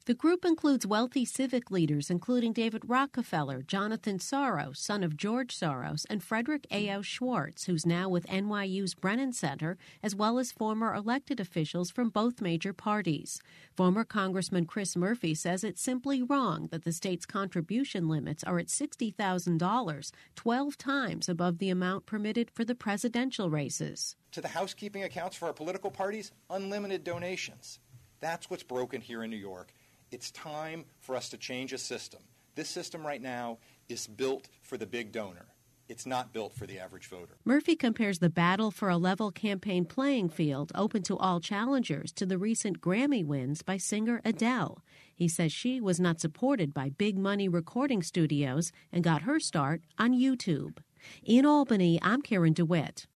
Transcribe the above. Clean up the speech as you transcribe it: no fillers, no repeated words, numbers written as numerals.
The group includes wealthy civic leaders, including David Rockefeller, Jonathan Soros, son of George Soros, and Frederick A.O. Schwartz, who's now with NYU's Brennan Center, as well as former elected officials from both major parties. Former Congressman Chris Murphy says it's simply wrong that the state's contribution limits are at $60,000, 12 times above the amount permitted for the presidential races. To the housekeeping accounts for our political parties, unlimited donations. That's what's broken here in New York. It's time for us to change a system. This system right now is built for the big donor. It's not built for the average voter. Murphy compares the battle for a level campaign playing field open to all challengers to the recent Grammy wins by singer Adele. He says she was not supported by big money recording studios and got her start on YouTube. In Albany, I'm Karen DeWitt.